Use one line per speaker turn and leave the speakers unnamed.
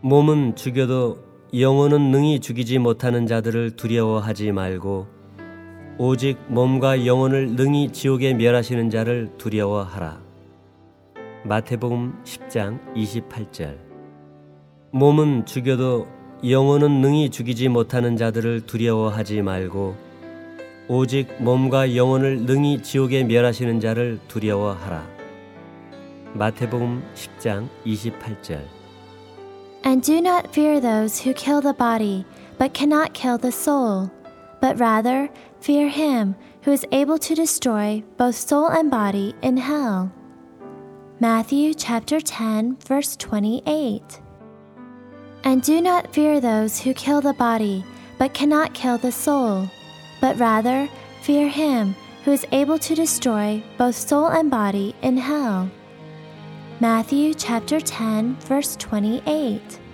몸은 죽여도 영혼은 능히 죽이지 못하는 자들을 두려워하지 말고 오직 몸과 영혼을 능히 지옥에 멸하시는 자를 두려워하라. 마태복음 10장 28절. 몸은 죽여도 영혼은 능히 죽이지 못하는 자들을 두려워하지 말고 오직 몸과 영혼을 능히 지옥에 멸하시는 자를 두려워하라. 마태복음 10장 28절.
And do not fear those who kill the body, but cannot kill the soul, but rather fear him who is able to destroy both soul and body in hell. Matthew chapter 10, verse 28. And do not fear those who kill the body, but cannot kill the soul, but rather fear him who is able to destroy both soul and body in hell. Matthew chapter 10, verse 28.